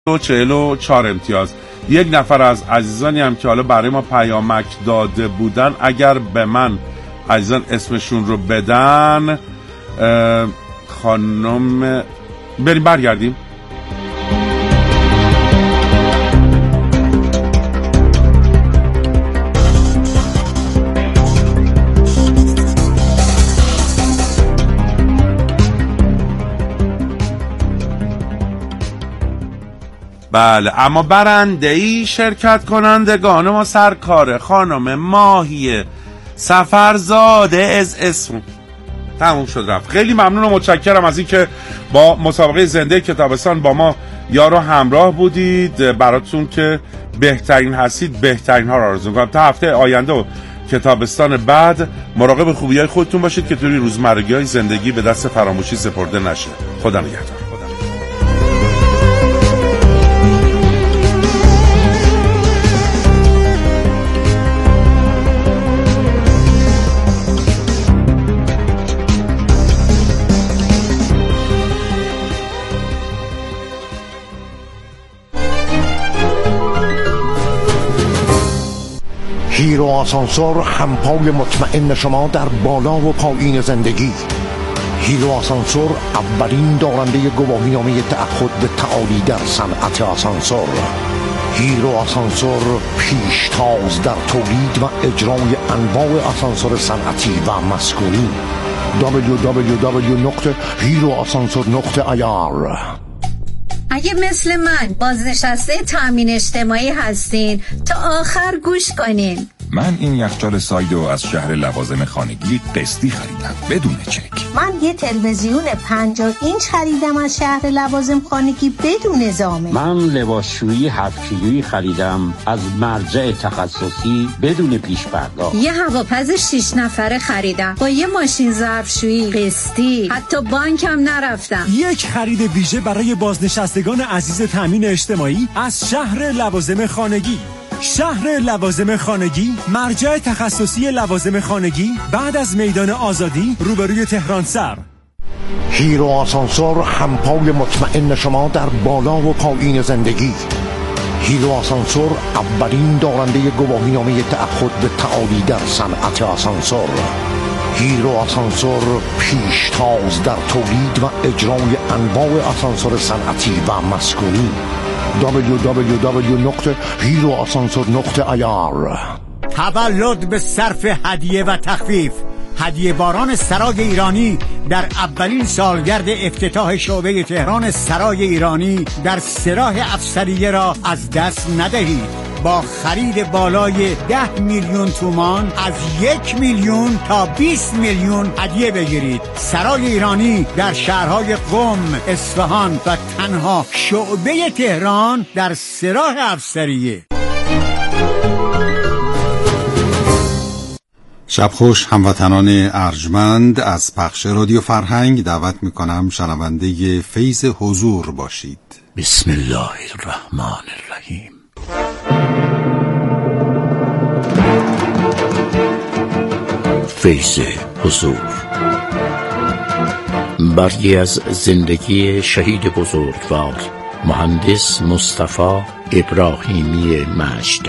44 امتیاز. یک نفر از عزیزانی هم که حالا برای ما پیامک داده بودن، اگر به من عزیزان اسمشون رو بدن، خانم بریم برگردیم. بله، اما برنده‌ای شرکت کنندگان ما سرکار خانم ماهی سفرزاده از اسم تموم شد رفت. خیلی ممنون و متشکرم از این که با مسابقه زنده کتابستان با ما یارو همراه بودید. براتون که بهترین هستید، بهترین ها را آرزو می‌کنم. تا هفته آینده و کتابستان بعد مراقب خوبی‌های خودتون باشید که توی روزمرگی‌های زندگی به دست فراموشی سپرده نشه. خدا نگهدار. هیرو آسانسور، همپای مطمئن شما در بالا و پایین زندگی. هیرو آسانسور، اولین دارنده گواهینامه تعهد به تعالی در صنعت آسانسور. هیرو آسانسور، پیشتاز در تولید و اجرای انواع آسانسور صنعتی و مسکونی. www.heroasansor.ir. اگه مثل من بازنشسته تامین اجتماعی هستین تا آخر گوش کنین. من این یخچال سایدو از شهر لوازم خانگی قسطی خریدم بدون چک. من یه تلویزیون 50 اینچ خریدم از شهر لوازم خانگی بدون زامن. من لباسشویی 7 کیلویی خریدم از مرجع تخصصی بدون پیش پرداخت. یه هواپز 6 نفره خریدم با یه ماشین ظرفشویی قسطی، حتی بانکم نرفتم. یک خرید ویژه برای بازنشستگان عزیز تامین اجتماعی از شهر لوازم خانگی. شهر لوازم خانگی، مرجع تخصصی لوازم خانگی بعد از میدان آزادی روبروی تهران سر. هیرو آسانسور، همپای مطمئن شما در بالا و پایین زندگی. هیرو آسانسور، اولین دارنده گواهینامه تعهد به تعالی در صنعت آسانسور. هیرو آسانسور، پیشتاز در تولید و اجرای انواع آسانسور صنعتی و مسکونی. www.heroasansor.ir. تولد به صرف هدیه و تخفیف. هدیه باران سرای ایرانی در اولین سالگرد افتتاح شعبه تهران سرای ایرانی در سراح افسریه را از دست ندهید. با خرید بالای 10 میلیون تومان از 1 میلیون تا 20 میلیون هدیه بگیرید. سرای ایرانی در شهرهای قم، اصفهان و تنها شعبه تهران در سراح افسریه. شب خوش هموطنان ارجمند. از پخش رادیو فرهنگ دعوت میکنم شنونده فیض حضور باشید. بسم الله الرحمن الرحیم. فیض حضور، برگی از زندگی شهید بزرگوار مهندس مصطفی ابراهیمی مجد.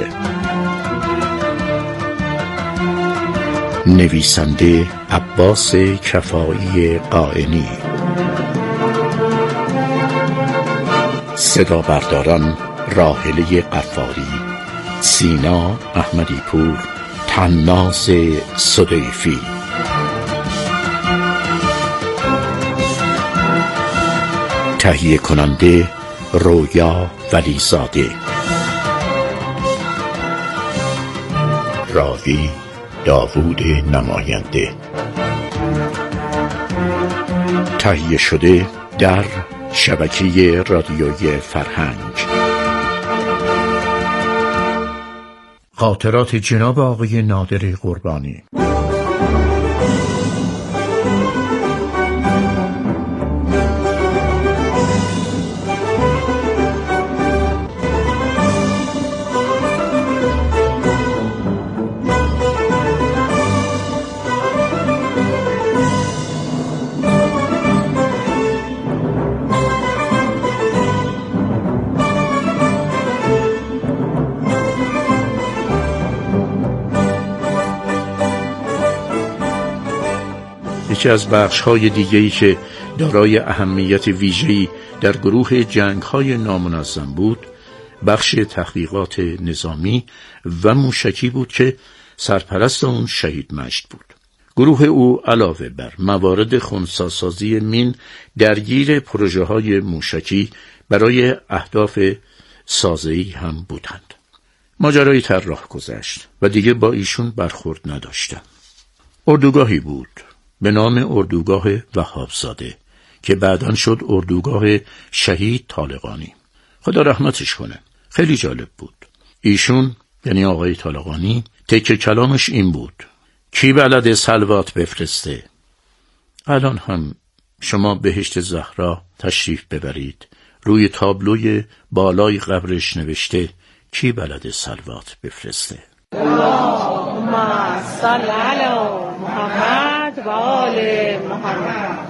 نویسنده عباس کفایی قائنی. صدا برداران راحله قفاری، سینا احمدی پور، طناز صدیفی. تهیه کننده رویا ولیزاده. راوی داوود نماینده. تهیه شده در شبکه رادیوی فرهنگ. خاطرات جناب آقای نادر قربانی. یکی از بخش‌های دیگه‌ای که دارای اهمیت ویژه‌ای در گروه جنگ‌های نامنظم بود، بخش تحقیقات نظامی و موشکی بود که سرپرست اون شهید مجد بود. گروه او علاوه بر موارد خنثی‌سازی مین درگیر پروژه‌های موشکی برای اهداف سازه‌ای هم بودند. ماجرای طراح گذشت و دیگه با ایشون برخورد نداشتم. اردوگاهی بود به نام اردوگاه وهابزاده که بعداً شد اردوگاه شهید طالقانی. خدا رحمتش کنه. خیلی جالب بود. ایشون یعنی آقای طالقانی تکه کلامش این بود: کی بلد صلوات بفرسته؟ الان هم شما بهشت زهرا تشریف ببرید، روی تابلوی بالای قبرش نوشته کی بلد صلوات بفرسته؟ اللهم صل علی محمد و آل محمد.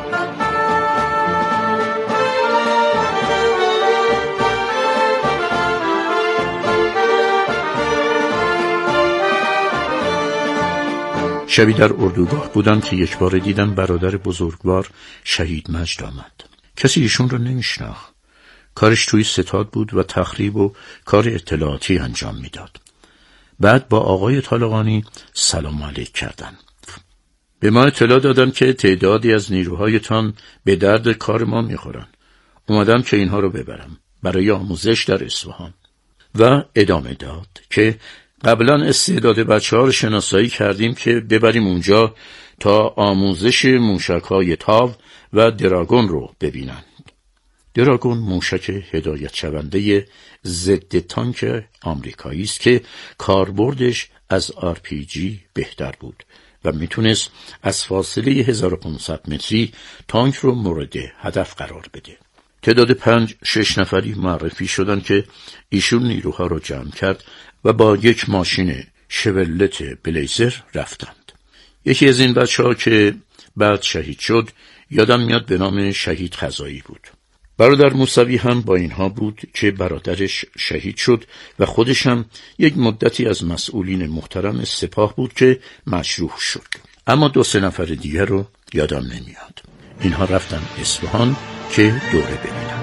شبی در اردوگاه بودم که یک بار دیدم برادر بزرگوار شهید مجد آمد. کسی ایشون رو نمیشناخت. کارش توی ستاد بود و تخریب و کار اطلاعاتی انجام میداد. بعد با آقای طالقانی سلام علیک کردن. به ما اطلاع دادن که تعدادی از نیروهایتان به درد کار ما میخورن. اومدم که اینها رو ببرم برای آموزش در اصفهان. و ادامه داد که قبلا استعداد بچه‌ها رو شناسایی کردیم که ببریم اونجا تا آموزش موشک‌های تاو و دراگون رو ببینن. دراگون موشک هدایت شونده ضد تانک آمریکایی است که کاربردش از RPG بهتر بود و میتونست از فاصله 1500 متری تانک رو مورد هدف قرار بده. تعداد 5-6 نفری معرفی شدن که ایشون نیروها رو جمع کرد و با یک ماشین شولت بلیزر رفتند. یکی از این بچه‌ها که بعد شهید شد یادم میاد به نام شهید خزایی بود. برادر موسوی هم با اینها بود که برادرش شهید شد و خودش هم یک مدتی از مسئولین محترم سپاه بود که مجروح شد. اما 2-3 نفر دیگر رو یادم نمیاد. اینها رفتن اصفهان که دوره ببینند.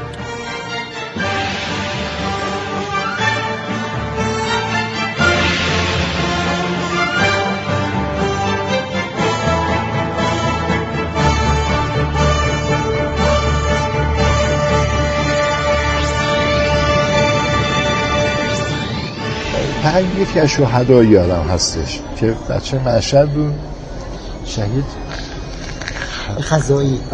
یکی از شهدای یادم هستش که بچه مشهد بود، شهید خزایی.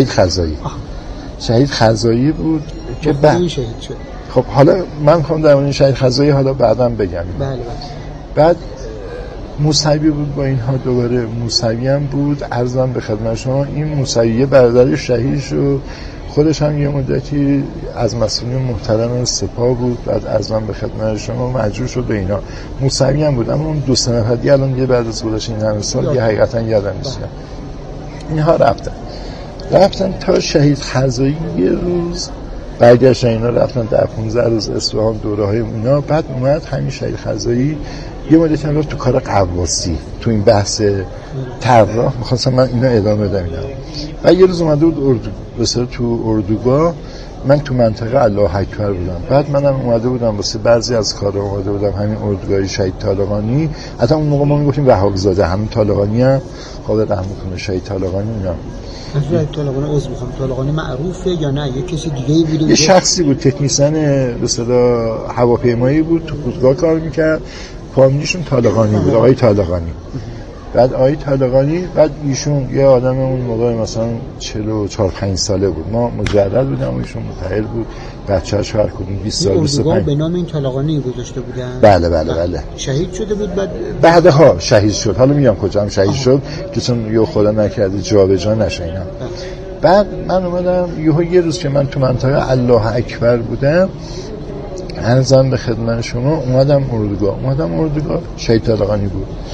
شهید خزایی بود که بعد شهید شد. خب حالا من خواهم در مورد شهید خزایی حالا بعدم بگم. بله. بعد موسوی بود با اینها، دوباره موسوی هم بود. عرضم به خدمت شما این موسوی برادر شهید شد، خودش هم یه مدتی از مسئولین محترم سپاه بود. بعد عرضم به خدمت شما مجبور شد به اینا. موسوی هم بود، اما اون 2 سه نفر دیگه الان بعد از گذشت این همه سال یه حقیقتا یادم نیست. اینها رفتن تا شهید خزایی یه روز برگشتن. اینا رفتن در 15 روز اصفهان دوره‌های اونا. بعد اومد همین شهید خزایی یه مدتی هم رفت تو کار قواسی، تو این بحث طراح. می‌خواستم من اینا ادامه بدم اینا. و یه روز اومده بود تو اردوگاه. من تو منطقه الله اکبر بودم. بعد منم اومده بودم واسه بعضی از کارا اومده بودم همین اردوگاه شهید طالقانی. حتی اون موقع ما میگفتیم وهابزاده، همین طالقانی هم خدا رحم کنه شهید طالقانی اینا. شهید طالقانی عضو میخوام، طالقانی معروفه یا نه یه کسی دیگه‌ای بوده؟ یه شخصی بود، تکنیسین به اصطلاح هواپیمایی بود، تو فرودگاه کار میکرد. فامیلیشون طالقانی بود، آقای طالقانی. بعد آقای طالقانی، بعد ایشون یه آدم اون موقع مثلا 44-5 ساله بود. ما مجرد بودم و ایشون متأهل بود. بچه‌اش هر کدوم 20 سال 25. به نام این طالقانی گذاشته بودن. بله. شهید شده بود بعدها شهید شد. حالا میگم کجا هم شهید شد که چون یه خدا نکرده جابجا نشه اینا. بعد من اومدم یه روز که من تو منطقه الله اکبر بودم، عرضم به خدمت شما اومدم اردوگاه. شهید طالقانی بود.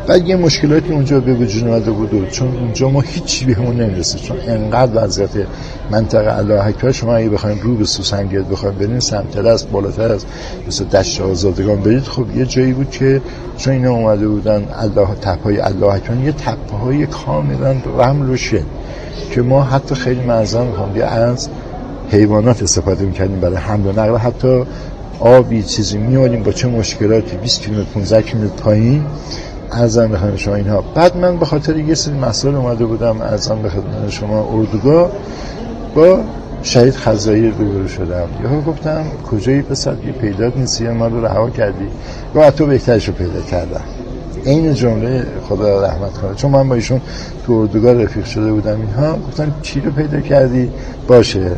بعد یه مشکلاتی اونجا به وجود اومده بود، چون اونجا ما هیچی بهمون نمیرسید، چون انقدر وضعیت منطقه الله اکبر، شما اگه بخواید رو به سوسنگرد بخواید برین سمت‌تر است، بالاتر از مثل دشت آزادگان برید، خب یه جایی بود که چون اینا اومده بودن تپه‌های الله اکبر، یه تپه‌های کاملا رمل و شن که ما حتی خیلی معذرت می‌خوام از حیوانات استفاده می‌کردیم برای حمل و نقل، حتی آبی چیزی می‌آوردیم با چه مشکلاتی 20 کیلومتر 15 کیلومتر پایین. ارزم بخدمت شما اینها. بعد من به خاطر یه سری مسائل اومده بودم، ارزم بخدمت شما اردوگاه با شهید خزایی روبرو شدم. یهو گفتم کجایی پسر، یه پیدات نیستی، ما رو رها کردی؟ گفت تو بهترشو پیدا کردم. این جمله خدا رحمت کنه، چون من با ایشون تو اردوگاه رفیق شده بودم. اینها گفتن چی رو پیدا کردی؟ باشه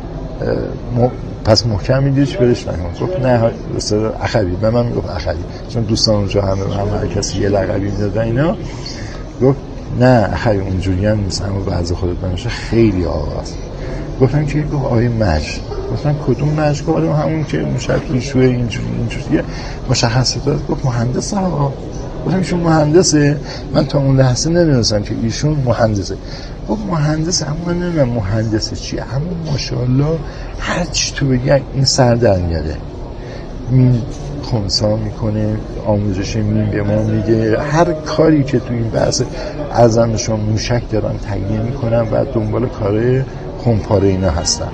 پس محکم میدیش برش نکن. گفت نه اخوی، به من میگفت اخوی، چون دوستان اونجا هم هر کسی یه لقبی میدادن اینا. گفت نه اخوی اونجوری هم نیست، اما بعضی خودت بنوشه خیلی آغاز. گفتم که گفت آقای مجد. گفتم کدوم مجد؟ گفت همون که مشکل شوه اینجوریه مشخصه داد. گفت مهندس ها. گفتم ایشون مهندسه؟ من تا اون لحظه نمیدونستم که ایشون مهندسه. گفت مهندس، اما نمیدونم مهندسه چیه، اما ماشاءالله هر چی تو بگی این سر در میاره. مین خونسا میکنه، آموزش مین به ما میگه، هر کاری که تو این بحث ارزم شما موشک دارن تهیه میکنن و دنبال کار خونپاره اینا هستن.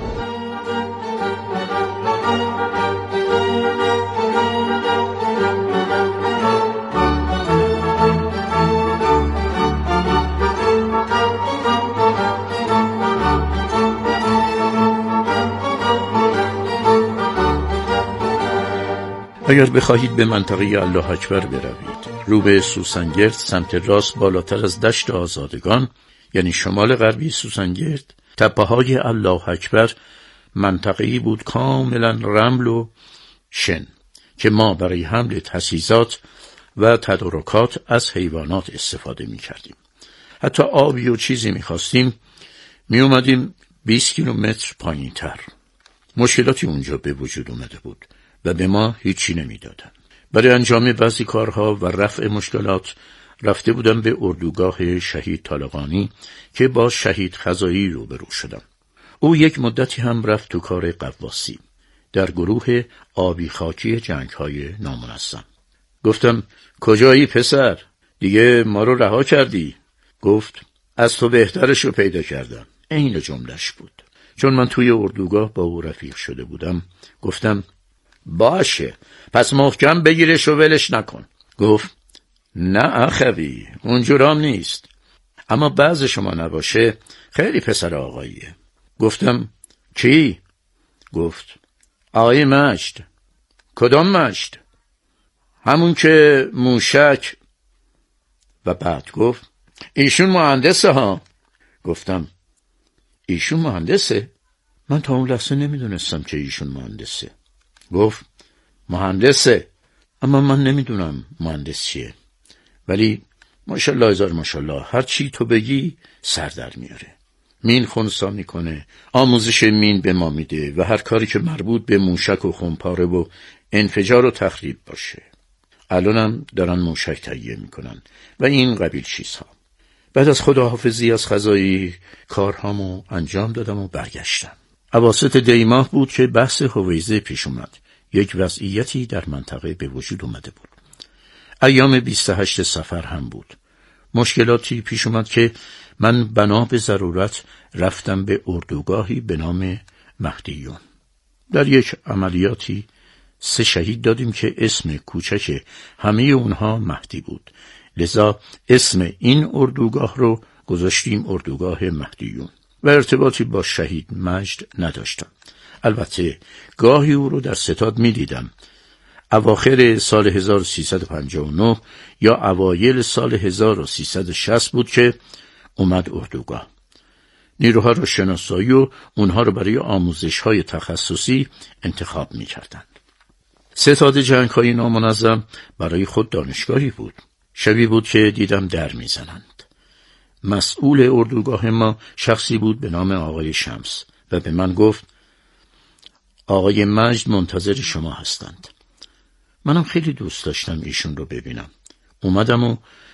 اگر بخواهید به منطقه الله اکبر بروید، رو به سوسنگرد سمت راست بالاتر از دشت آزادگان، یعنی شمال غربی سوسنگرد، تپه‌های الله اکبر منطقه‌ای بود کاملا رمل و شن که ما برای حمل تجهیزات و تدارکات از حیوانات استفاده می‌کردیم. حتی آبی و چیزی می‌خواستیم می‌اومدیم 20 کیلومتر پایین‌تر. مشکلاتی اونجا به وجود اومده بود و به ما هیچی نمیدادن. برای انجام بعضی کارها و رفع مشکلات رفته بودم به اردوگاه شهید طالقانی که با شهید خزایی روبرو شدم. او یک مدتی هم رفت تو کار قواسی در گروه آبی خاکی جنگ‌های نامنظم. گفتم کجایی پسر؟ دیگه ما رو رها کردی؟ گفت از تو بهترشو پیدا کردم. این جملش بود. چون من توی اردوگاه با او رفیق شده بودم گفتم باشه پس محکم بگیرش و ولش نکن. گفت نه اخوی اونجورام نیست، اما بعض شما نباشه خیلی پسر آقاییه. گفتم کی؟ گفت آقای مجد. کدام مجد؟ همون که موشک. و بعد گفت ایشون مهندسه ها. گفتم ایشون مهندسه؟ من تا اون لحظه نمیدونستم که ایشون مهندسه. گفت مهندسه، اما من نمیدونم مهندس چیه، ولی ماشاءالله هزار ماشاءالله هر چی تو بگی سر در میاره. مین خونسا میکنه، آموزش مین به ما میده و هر کاری که مربوط به موشک و خونپاره و انفجار و تخریب باشه. الانم دارن موشک تهیه میکنن و این قبیل چیزها. بعد از خداحافظی از خزایی کارهامو انجام دادم و برگشتم. اواسط دی ماه بود که بحث هویزه پیش اومد. یک وضعیتی در منطقه به وجود اومده بود. ایام 28 صفر هم بود. مشکلاتی پیش اومد که من بنا به ضرورت رفتم به اردوگاهی به نام مهدیون. در یک عملیاتی 3 شهید دادیم که اسم کوچک همه اونها مهدی بود. لذا اسم این اردوگاه رو گذاشتیم اردوگاه مهدیون و ارتباطی با شهید مجد نداشتم. البته گاهی او رو در ستاد می دیدم. اواخر سال 1359 یا اوایل سال 1360 بود که اومد اردوگاه. نیروها رو شناسایی و اونها رو برای آموزش‌های تخصصی انتخاب می کردند. ستاد جنگ‌های نامنظم برای خود دانشگاهی بود. شبی بود که دیدم در می زنند. مسئول اردوگاه ما شخصی بود به نام آقای شمس و به من گفت آقای مجد منتظر شما هستند. منم خیلی دوست داشتم ایشون رو ببینم. اومدم و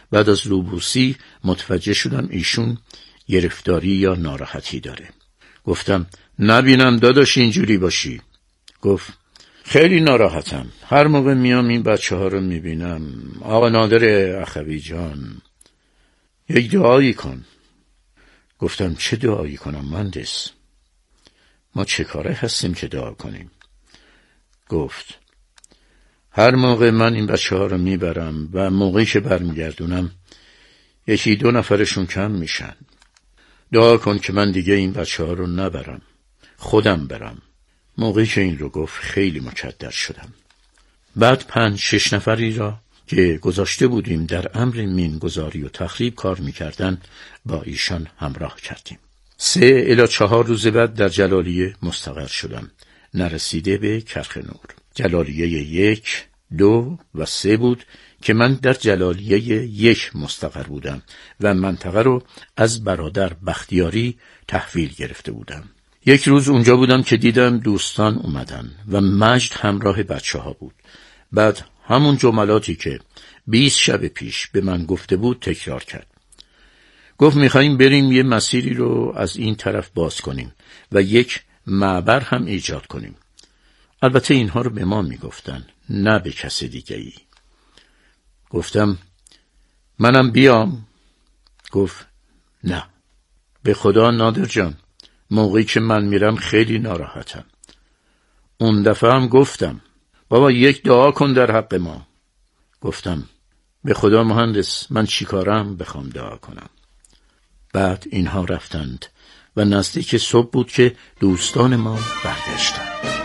بعد از روبوسی متوجه شدم ایشون گرفتاری یا ناراحتی داره. گفتم نبینم داداش اینجوری باشی. گفت خیلی ناراحتم، هر موقع میام این بچه ها رو میبینم. آقا نادر اخوی جان یک دعایی کن. گفتم چه دعایی کنم مهندس؟ ما چه کاره هستیم که دعا کنیم؟ گفت هر موقع من این بچه ها رو میبرم و موقعی که برمیگردونم 1-2 نفرشون کم میشن، دعا کن که من دیگه این بچه ها رو نبرم، خودم برم. موقعی که این رو گفت خیلی مکدر شدم. بعد 5-6 نفری را که گذاشته بودیم در امر مینگذاری و تخریب کار میکردن با ایشان همراه کردیم. 3 الی 4 روز بعد در جلالیه مستقر شدم، نرسیده به کرخ نور. جلالیه 1، 2 و 3 بود که من در جلالیه 1 مستقر بودم و منطقه رو از برادر بختیاری تحویل گرفته بودم. یک روز اونجا بودم که دیدم دوستان اومدن و مجد همراه بچه ها بود. بعد همون جملاتی که 20 شب پیش به من گفته بود تکرار کرد. گفت میخواییم بریم یه مسیری رو از این طرف باز کنیم و یک معبر هم ایجاد کنیم. البته اینها رو به ما میگفتن، نه به کس دیگه ای. گفتم منم بیام؟ گفت نه، به خدا نادر جان موقعی که من میرم خیلی ناراحتم. اون دفعه هم گفتم بابا یک دعا کن در حق ما. گفتم به خدا مهندس من چیکارم بخوام دعا کنم؟ بعد اینها رفتند و نزدیک صبح بود که دوستان ما برگشتند.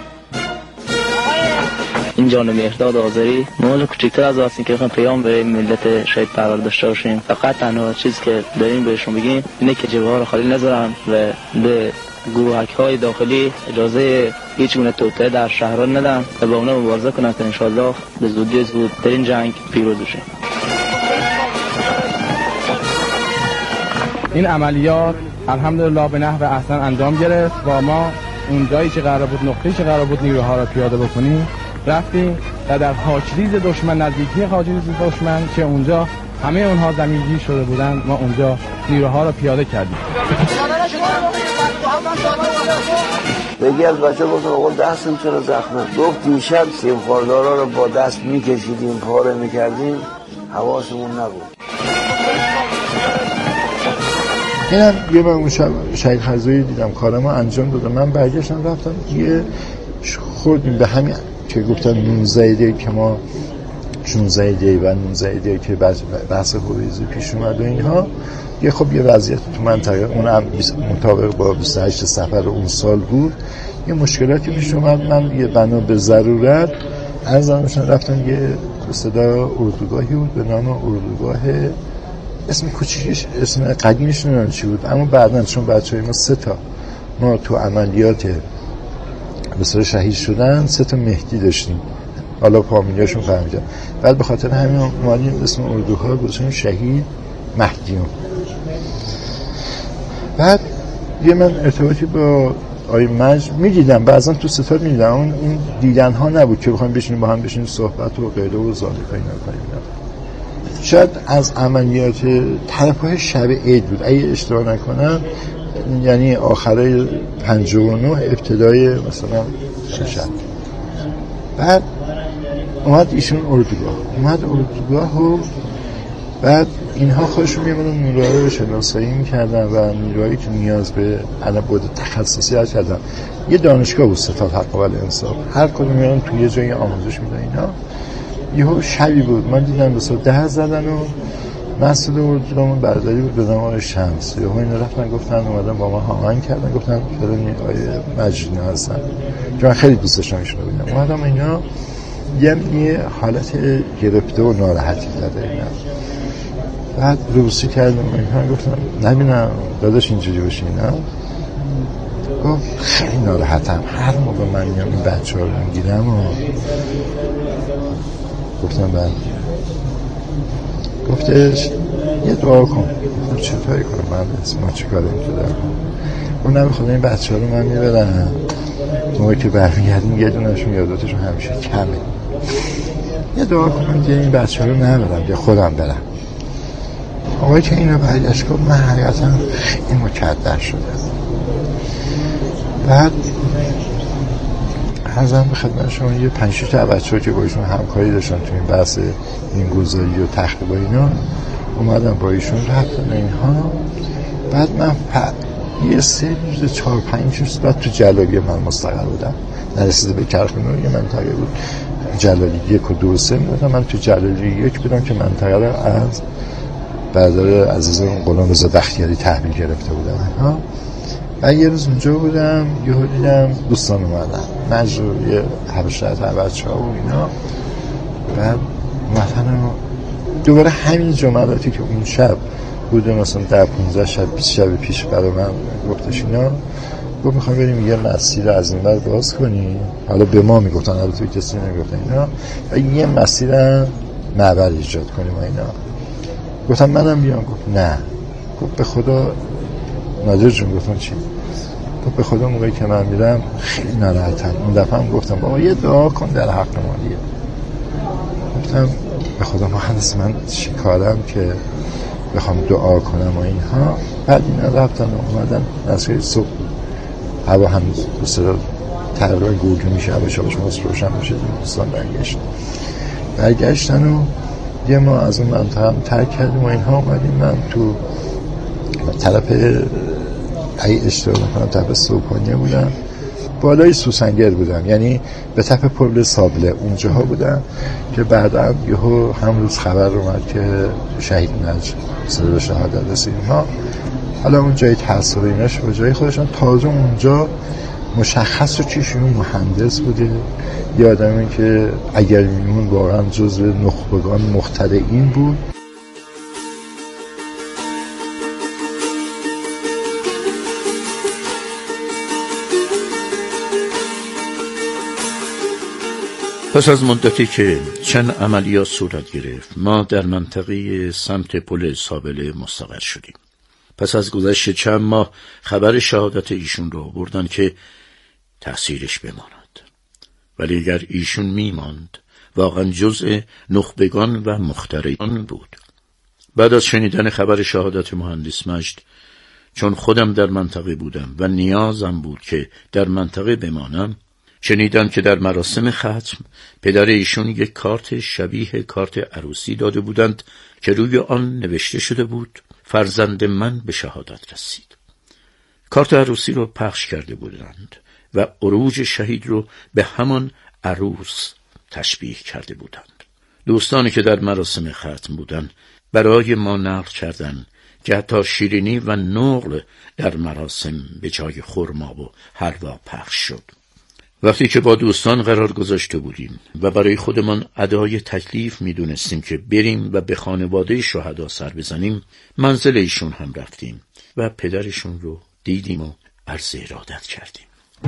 این جان مهرداد آذری مال کوچکتر از هستیم که بخوام پیام به ملت شهید پرور داشته باشیم. فقط تنها چیز که داریم بهشون بگیم اینه که جبهه ها رو خالی نذارن و به گروهک‌های داخلی اجازه هیچ گونه توطئه در شهران ندن و با اونا مبارزه کنن تا انشالله به زودی زود در این جنگ پیروز بشیم. این عملیات الحمدلله به نحو احسن انجام گرفت و ما اون جایی که قرار بود، نقطه‌ای که قرار بود نیروها رو پیاده بکنیم رفتیم و در خاکریز دشمن، نزدیکی خاکریز دشمن که اونجا همه اونها زمینگیر شده بودن، ما اونجا نیروها رو پیاده کردیم. یکی از بچه گفت آقا دستم چرا زخمه؟ گفت دیشب سیمخوردارا رو با دست میکشیدیم، پاره میکردیم، حواسمون نبود. اینم یه من اون شهید خزایی دیدم کارمو انجام دادم. من برگشتم رفتم یه خوردیم به همین که گفتن 19 دی که ما 16 دی و 19 دی که بحث هویزی پیش اومد و اینها یه خب یه وضعیت تو منطقه اونم مطابق با 28 صفر اون سال بود، یه مشکلاتی پیش اومد. من یه بنا به ضرورت از آنشان رفتم یه صدا اردوگاهی بود به نام اردوگاه، اسم کوچیکش اسم قدیمش نمیدونم چی بود، اما بعداً چون بچهای ما 3 تا ما تو عملیات بسیار شهید شدن 3 تا مهدی داشتیم، حالا فامیلیاشون فهمیدن، بعد به خاطر همین اومدیم اسم اردوگاه گذاشتیم شهید مهدیون. بعد یه من ارتباطی با آقای مجد میدیدم، بعضا تو ستاد میدیدم، اون دیدن ها نبود که بخوایم بشینیم با هم بشینیم صحبت و غیره و ذالکایی نکنیم. شاید از عملیات طرف‌های شب عید بود اگه اشتباه نکنم، یعنی آخرای 59 ابتدای مثلا 6. بعد اومد ایشون اردوگاه و بعد اینها خودشون میامدن نیروهای رو شناسایی میکردن و نیروهایی که نیاز به بود تخصصی هست کردن. یه دانشگاه بود ستاد حق و انصاف، هر کدوم میامدن توی یه جایی آموزش میدن. اینا یهو شبی بود من دیدم به صورت 10 زدن و مسئول اردوگاه برادری بود به نام آقای شمس. یهو اینا رفتن گفتن اومدن با ما هماهنگ کردن، گفتن فلانی آقای مجید هستن که من خیلی دوست داشتم ایشون رو ببینم. اومدم اینا یه حالت گرفته و ناراحتی داده اینا. بعد روسی کردم اینا، گفتم نبینم داداش اینجوری باشه. اینا گفت خیلی ناراحتم، هر موقع من میام این بچه ها رو میگیرم و گفتم بعد گفتش یه دعا کن. گفتم چطوری کنم من ما چی کاره این تو دارم؟ اون نمیخواد این بچه ها رو من میبرم موقعی که برمیگردیم یه دونشون یاداتشون همیشه کمه، یه دعا کن من دیگه این بچه ها رو نبرم یا خودم برم. آقایی که اینو برگشت گفت من حقیقتا این مکدر شده. بعد عرضم به خدمت شما یه 5-6 تا بچه‌ها که با ایشون همکاری داشتن تو این بحث این گذاری و تخریب و اینا اومدم با ایشون رفتن اینها. بعد من یه 3 روز 4-5 روز بعد تو جلالی من مستقر بودم، نرسیده به کرخونه یه منطقه بود جلالی 1 و 2 و 3 بودم. من تو جلالی 1 بودم که منطقه رو از برادر عزیزم غلامرضا بختیاری تحویل گرفته بودم ها. من یه روز اونجا بودم یهو دیدم دوستان اومدن مجبور یه 7 بچه‌ها و اینا. بعد مثلا دوباره همین جملاتی که اون شب بوده مثلا 10-15 شب 20 شب پیش برای من گفتش اینا، گفت میخوام بریم یه مسیر از این ور باز کنیم. حالا به ما میگفتن، البته کسی نمیگفتن اینا، و یه مسیر معبر ایجاد کنیم اینا. گفتم منم بیام. گفت نه. گفت به خدا نادر جون. گفتم چی؟ گفت به خدا موقعی که من میرم خیلی ناراحتم. اون دفعه هم گفتم بابا یه دعا کن در حق ما دیگه. گفتم به خدا مهندس من شکارم که بخوام دعا کنم و اینها. بعد اینا رفتن و اومدن نصفه صبح هوا هم بسیار تقریبا گرگه میشه، هوا شبش ماست روشن میشه. دوستان برگشتن و یه ما از اون منطقه هم ترک کردیم و اینها اومدیم. من تو طرف اشتباه نکنم طرف صبحانیه بودم، بالای سوسنگر بودم، یعنی به طرف پل سابله اونجاها بودم که بعدا یهو هم روز خبر اومد که شهید نجم سر به شهادت رسید ها. حالا اون جای تحصیل ایناش با جای خودشان تازه اونجا مشخص رو چیشون مهندس بوده، یه آدمی که اگر میمون واقعا جزو نخبگان مخترعین بود. پس از مدتی که چند عملیات صورت گرفت ما در منطقه سمت پل سابله مستقر شدیم. پس از گذشت چند ماه خبر شهادت ایشون رو بردن که تأثیرش بماند، ولی اگر ایشون میماند واقعا جزء نخبگان و مخترعان بود. بعد از شنیدن خبر شهادت مهندس مجد، چون خودم در منطقه بودم و نیازم بود که در منطقه بمانم، شنیدم که در مراسم ختم پدر ایشون یک کارت شبیه کارت عروسی داده بودند که روی آن نوشته شده بود فرزند من به شهادت رسید. کارت عروسی رو پخش کرده بودند و عروج شهید رو به همان عروس تشبیه کرده بودند. دوستانی که در مراسم ختم بودند برای ما نقل کردند که حتی شیرینی و نقل در مراسم به جای خرما و حلوا پخش شد. وقتی که با دوستان قرار گذاشته بودیم و برای خودمان ادای تکلیف میدونستیم که بریم و به خانواده شهدا سر بزنیم، منزل ایشون هم رفتیم و پدرشون رو دیدیم و عرض ارادت کردیم.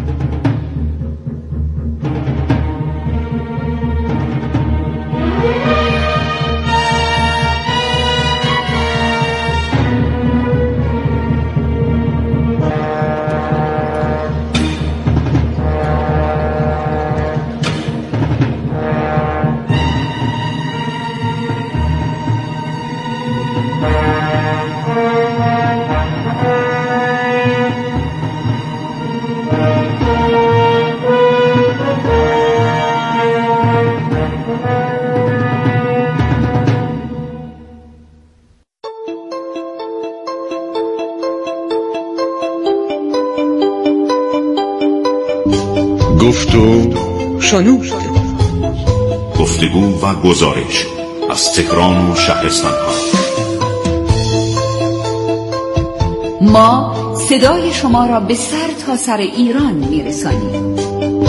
شنود گفتگو و گزارش از تهران و شهرستان‌ها. ما صدای شما را به سر تا سر ایران می‌رسانیم.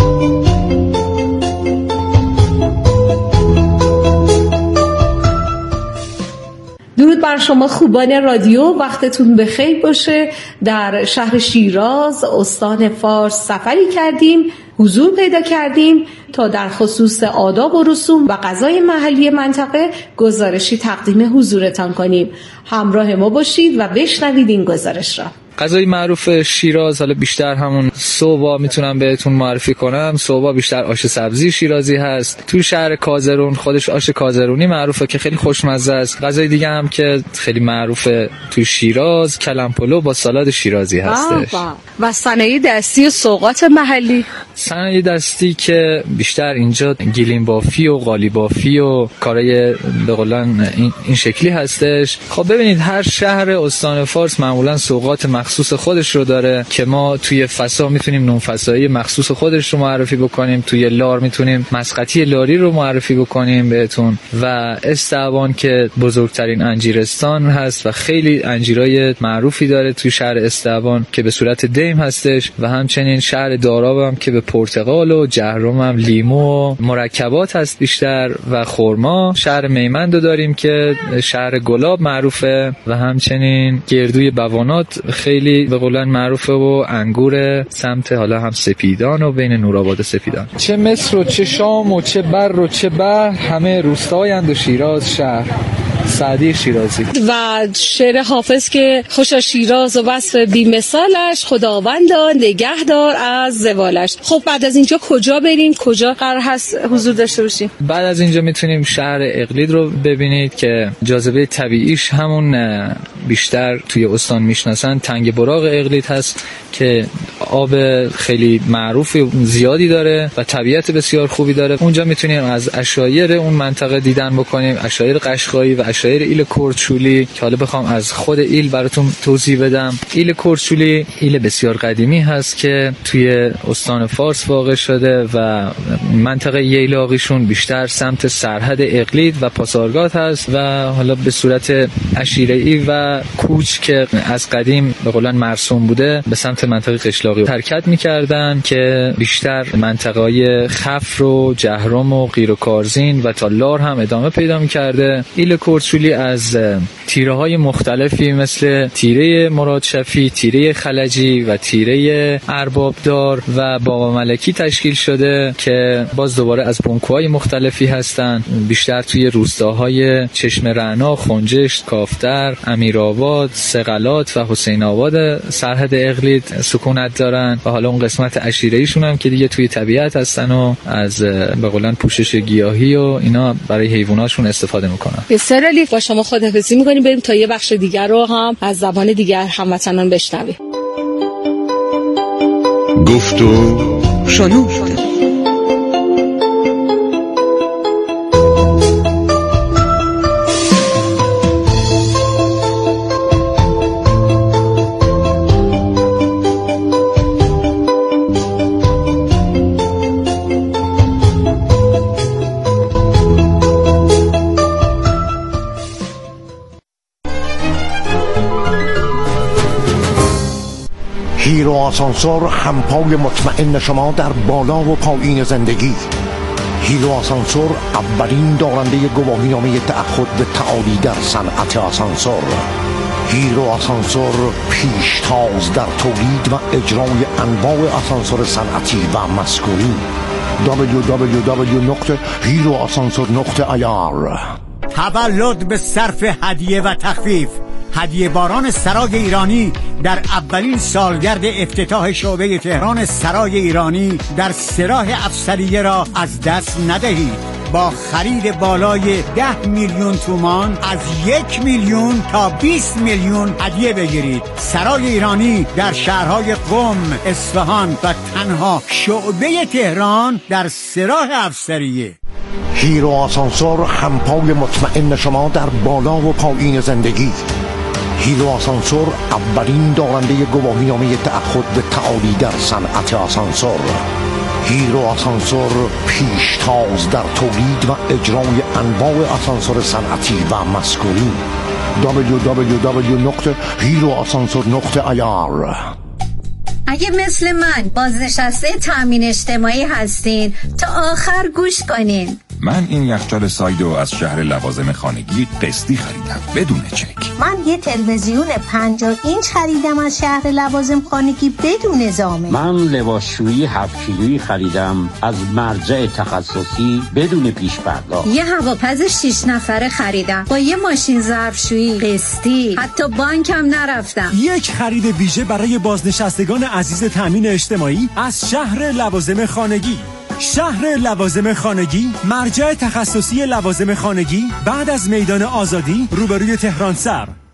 درود بر شما خوبان رادیو، وقتتون بخیر باشه. در شهر شیراز استان فارس سفری کردیم، حضور پیدا کردیم تا در خصوص آداب و رسوم و غذای محلی منطقه گزارشی تقدیم حضورتان کنیم. همراه ما باشید و بشنوید این گزارش را. غذای معروف شیراز، حالا بیشتر همون صوبا میتونم بهتون معرفی کنم. صوبا بیشتر آش سبزی شیرازی هست. تو شهر کازرون خودش آش کازرونی معروفه که خیلی خوشمزه است. غذای دیگه هم که خیلی معروفه تو شیراز کلم پلو با سالاد شیرازی هستش. و صنایع دستی و سوغات محلی. صنایع دستی که بیشتر اینجا گیلیم بافی و قالی بافی و کارای به قولن این شکلی هستش. خب ببینید هر شهر استان فارس معمولا سوغات مخصوص خودش رو داره که ما توی فسا میتونیم نون فسایی مخصوص خودش رو معرفی بکنیم، توی لار میتونیم مسقطی لاری رو معرفی بکنیم بهتون، و استعبان که بزرگترین انجیرستان هست و خیلی انجیرای معروفی داره توی شهر استعبان که به صورت دیم هستش، و همچنین شهر داراب هم که به پرتقال و جهرم هم لیمو و مرکبات هست بیشتر، و خرما. شهر میمند رو داریم که شهر گلاب معروفه، و همچنین گردوی بوانات خیلی به قولن معروفه، و انگور سمت حالا هم سپیدان و بین نورآباد و سپیدان. چه مصر و چه شام و چه بر و چه بحر، همه روستایند و شیراز شهر. سعدی شیرازی. و شعر حافظ که خوشا شیراز و وصف بی‌مثالش، خداوندا نگهدار از زوالش. خب بعد از اینجا کجا بریم؟ کجا قرار هست حضور داشته باشیم؟ بعد از اینجا میتونیم شهر اقلید رو ببینید که جاذبه طبیعیش همون بیشتر توی استان میشناسن تنگ براق اقلید هست که آب خیلی معروف زیادی داره و طبیعت بسیار خوبی داره. اونجا میتونیم از عشایر اون منطقه دیدن بکنیم، عشایر قشقایی و عشایر ایل کرچولی که حالا بخوام از خود ایل براتون توضیح بدم. ایل کرچولی ایل بسیار قدیمی هست که توی استان فارس واقع شده و منطقه ییلاقیشون بیشتر سمت سرحد اقلید و پاسارگاد هست و حالا به صورت عشیره‌ای و کوچ که از قدیم به قولن مرسوم بوده به سمت منطقه قشلاقی حرکت می‌کردن که بیشتر منطقه‌های خفر و جهرم و قیر و کارزین و تا لار هم ادامه پیدا می‌کرده. ایل کرچولی از تیره‌های مختلفی مثل تیره مرادشفی، تیره خلجی و تیره اربابدار و بابا ملکی تشکیل شده که باز دوباره از بنکوهای مختلفی هستن. بیشتر توی روستاهای چشم رعنا، خنجشت، کافتر، امیرآباد، سقلات و حسین آباد سرحد اقلید سکونت دارن و حالا اون قسمت عشیره‌ایشون هم که دیگه توی طبیعت هستن و از به قولن پوشش گیاهی و اینا برای حیواناتشون استفاده میکنن. بسیار عالی. با شما خداحافظی میکنیم، بریم تا یه بخش دیگر رو هم از زبان دیگر هموطنان بشنویم. گفت و شنود. هیرو آسانسور همپای مطمئن شما در بالا و پایین زندگی. هیرو آسانسور اولین دارنده گواهینامه تعهد به تعالی در صنعت آسانسور. هیرو آسانسور پیشتاز در تولید و اجرای انواع آسانسور صنعتی و مسکونی. www.heroasansor.ir. تولد به صرف هدیه و تخفیف. هدیه باران سرای ایرانی در اولین سالگرد افتتاح شعبه تهران سرای ایرانی در سراح افسریه را از دست ندهید. با خرید بالای 10 میلیون تومان از 1 میلیون تا 20 میلیون هدیه بگیرید. سرای ایرانی در شهرهای قم، اصفهان و تنها شعبه تهران در سراح افسریه. هیرو آسانسور همپای مطمئن شما در بالا و پایین زندگی. هیرو آسانسور اولین دارنده گواهینامه تعهد به تعالی در صنعت آسانسور. هیرو آسانسور پیشتاز در تولید و اجرای انواع آسانسور صنعتی و مسکونی. www.heroasansor.ir. اگه مثل من بازنشسته تامین اجتماعی هستین تا آخر گوش کنین. من این یخچال سایدو از شهر لوازم خانگی قسطی خریدم بدون چک. من یه تلویزیون 50 اینچ خریدم از شهر لوازم خانگی بدون زامن. من لباسشویی 7 کیلویی خریدم از مرجع تخصصی بدون پیش پرداخت. یه هواپز 6 نفره خریدم با یه ماشین ظرفشویی قسطی، حتی بانکم نرفتم. یک خرید ویژه برای بازنشستگان عزیز تامین اجتماعی از شهر لوازم خانگی. شهر لوازم خانگی، مرجع تخصصی لوازم خانگی بعد از میدان آزادی روبروی تهران سر.